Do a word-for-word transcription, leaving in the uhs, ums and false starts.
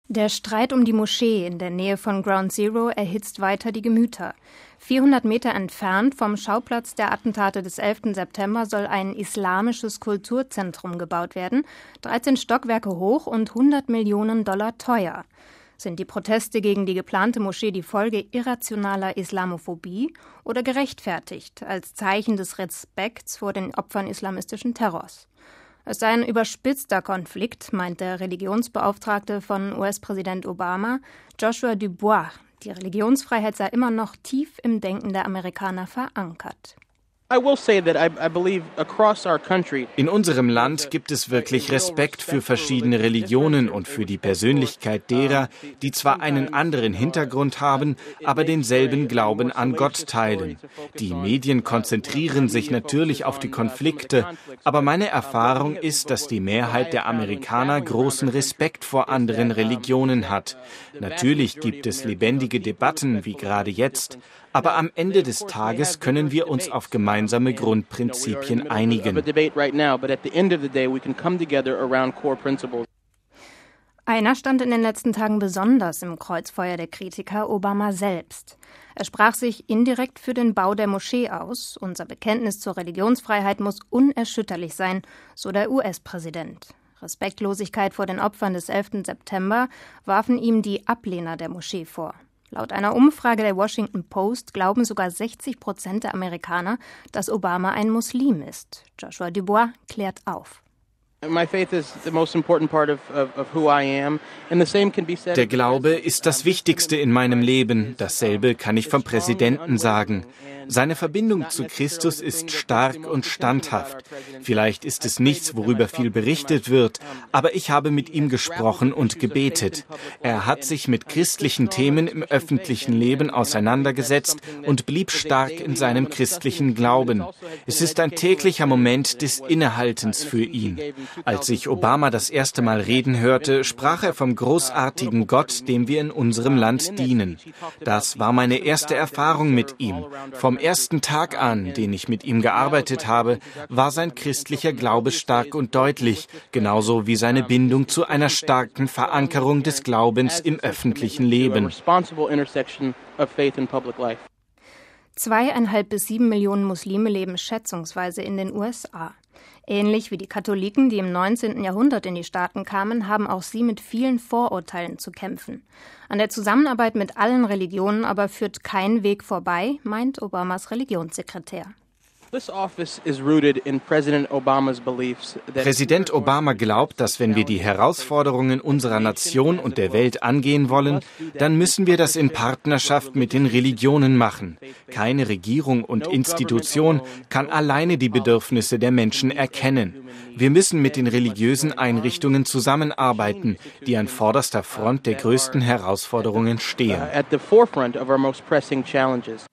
Der Streit um die Moschee in der Nähe von Ground Zero erhitzt weiter die Gemüter. vierhundert Meter entfernt vom Schauplatz der Attentate des elften September soll ein islamisches Kulturzentrum gebaut werden, dreizehn Stockwerke hoch und hundert Millionen Dollar teuer. Sind die Proteste gegen die geplante Moschee die Folge irrationaler Islamophobie oder gerechtfertigt als Zeichen des Respekts vor den Opfern islamistischen Terrors? Es sei ein überspitzter Konflikt, meint der Religionsbeauftragte von U S-Präsident Obama, Joshua Dubois. Die Religionsfreiheit sei immer noch tief im Denken der Amerikaner verankert. In unserem Land gibt es wirklich Respekt für verschiedene Religionen und für die Persönlichkeit derer, die zwar einen anderen Hintergrund haben, aber denselben Glauben an Gott teilen. Die Medien konzentrieren sich natürlich auf die Konflikte, aber meine Erfahrung ist, dass die Mehrheit der Amerikaner großen Respekt vor anderen Religionen hat. Natürlich gibt es lebendige Debatten, wie gerade jetzt, aber am Ende des Tages können wir uns auf gemeinsame Grundprinzipien einigen. Einer stand in den letzten Tagen besonders im Kreuzfeuer der Kritiker, Obama selbst. Er sprach sich indirekt für den Bau der Moschee aus. Unser Bekenntnis zur Religionsfreiheit muss unerschütterlich sein, so der U S-Präsident. Respektlosigkeit vor den Opfern des elften September warfen ihm die Ablehner der Moschee vor. Laut einer Umfrage der Washington Post glauben sogar sechzig Prozent der Amerikaner, dass Obama ein Muslim ist. Joshua Dubois klärt auf. Der Glaube ist das Wichtigste in meinem Leben. Dasselbe kann ich vom Präsidenten sagen. Seine Verbindung zu Christus ist stark und standhaft. Vielleicht ist es nichts, worüber viel berichtet wird, aber ich habe mit ihm gesprochen und gebetet. Er hat sich mit christlichen Themen im öffentlichen Leben auseinandergesetzt und blieb stark in seinem christlichen Glauben. Es ist ein täglicher Moment des Innehaltens für ihn. Als ich Obama das erste Mal reden hörte, sprach er vom großartigen Gott, dem wir in unserem Land dienen. Das war meine erste Erfahrung mit ihm. Vom ersten Tag an, den ich mit ihm gearbeitet habe, war sein christlicher Glaube stark und deutlich, genauso wie seine Bindung zu einer starken Verankerung des Glaubens im öffentlichen Leben. Zweieinhalb bis sieben Millionen Muslime leben schätzungsweise in den U S A. Ähnlich wie die Katholiken, die im neunzehnten Jahrhundert in die Staaten kamen, haben auch sie mit vielen Vorurteilen zu kämpfen. An der Zusammenarbeit mit allen Religionen aber führt kein Weg vorbei, meint Obamas Religionssekretär. Präsident Obama glaubt, dass wenn wir die Herausforderungen unserer Nation und der Welt angehen wollen, dann müssen wir das in Partnerschaft mit den Religionen machen. Keine Regierung und Institution kann alleine die Bedürfnisse der Menschen erkennen. Wir müssen mit den religiösen Einrichtungen zusammenarbeiten, die an vorderster Front der größten Herausforderungen stehen.